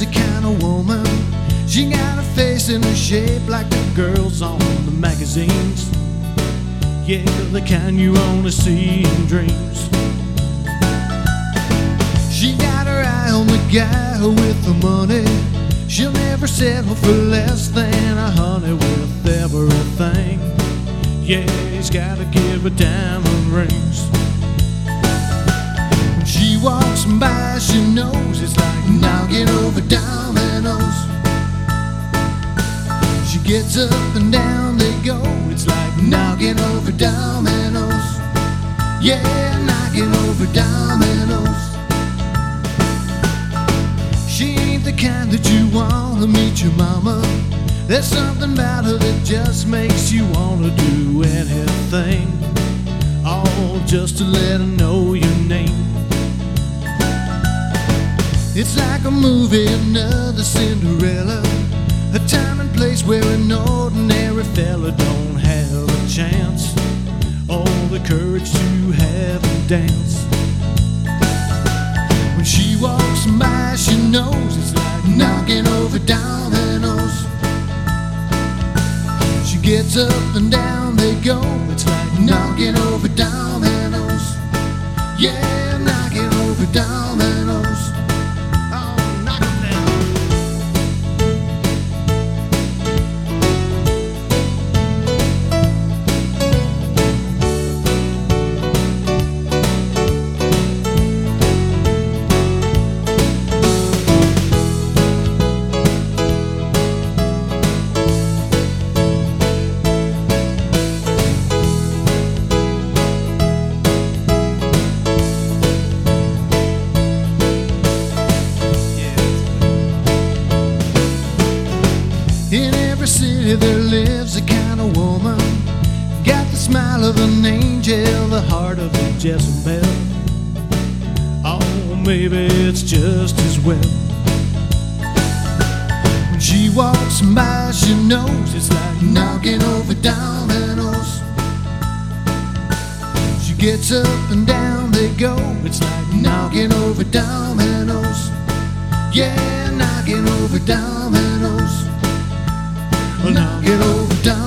the kind of woman. She got a face and a shape like the girls on the magazines. Yeah, the kind you only see in dreams. She got her eye on the guy with the money. She'll never settle for less than a honey with everything. Yeah, he's gotta give her diamond rings. When she walks by, she knows it's like knocking over dominoes. She gets up and down they go, it's like knocking over dominoes. Yeah, knocking over dominoes. She ain't the kind that you wanna meet your mama. There's something about her that just makes you wanna do anything, all just to let her know your name. It's like a movie, another Cinderella, a time and place where an ordinary fella don't have a chance, or the courage to have him dance. When she walks by, she knows it's like knocking over dominoes. She gets up and down they go, it's like knocking over dominoes. Yeah, knocking over dominoes. In every city there lives a kind of woman, got the smile of an angel, the heart of a Jezebel. Oh, maybe it's just as well. When she walks by, she knows it's like knocking over dominoes. She gets up and down they go, it's like knocking over dominoes. Yeah, knocking over dominoes. Knocking over dominoes.